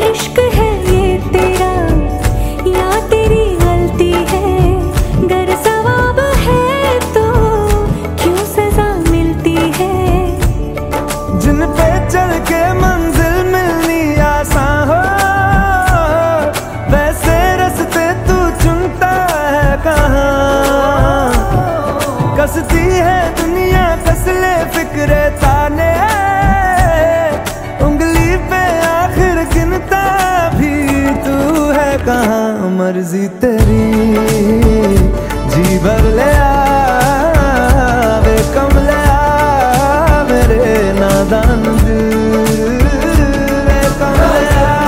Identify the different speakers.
Speaker 1: इश्क है ये तेरा या तेरी गलती है? गर सवाब है तो क्यों सजा मिलती है?
Speaker 2: जिन पे चल के मंजिल मिलनी आसान हो, वैसे रास्ते तू चुनता है कहाँ? कसती है दुनिया कसले फिक्रे ताने, उंगली पे आखिर गिनता भी तू है कहाँ? मर्जी तेरी जी भर ले आ।